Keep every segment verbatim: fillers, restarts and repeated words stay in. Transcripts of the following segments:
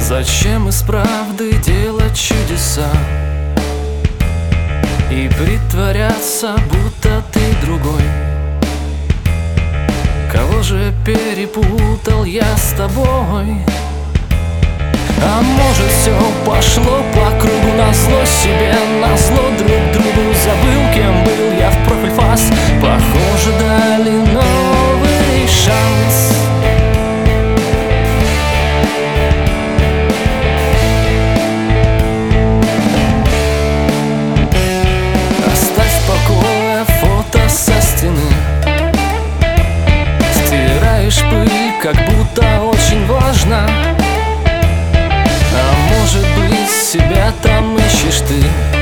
Зачем из правды делать чудеса и притворяться, будто ты другой? Кого же перепутал я с тобой? А может, все пошло по кругу, назло себе, назло друг другу. Забыл, кем был я в профиль фас. Похоже, дали новый шанс. Оставь в покое фото со стены. Стираешь пыль, как будто очень важно. Может быть, себя там ищешь ты,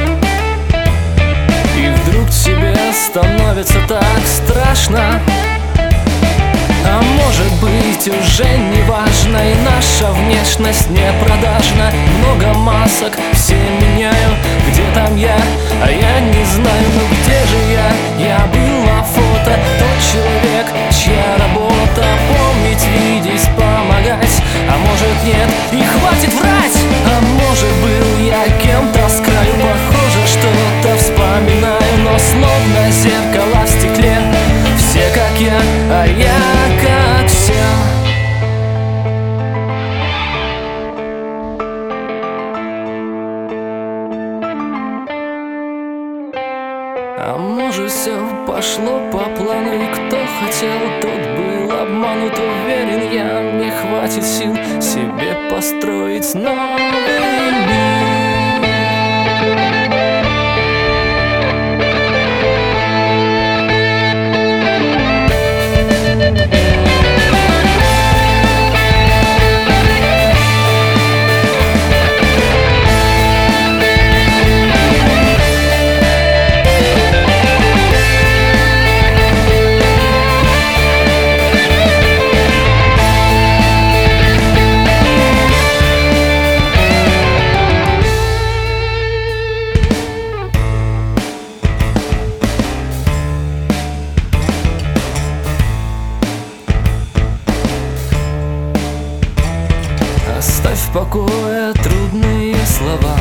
и вдруг тебе становится так страшно. А может быть, уже не важно, и наша внешность не продажна. Много масок, все меняю, где там я, а я не знаю. Ну где же я? Я был на фото, тот человек, чья работа помнить, видеть, помогать. А может нет, и хватит врать. А может был я кем-то с краю, похоже, что-то вспоминаю, но словно зеркало в стекле. Все как я, а я как все. А может, все пошло по плану, и кто хотел, тот был обманут. Уверен, я, не хватит сил себе построить новый мир. Оставь в покое трудные слова,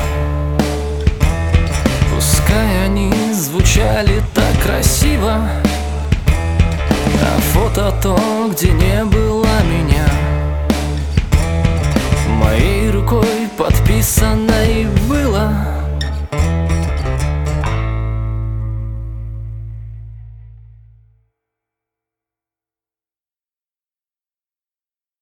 пускай они звучали так красиво. А фото то, где не было меня.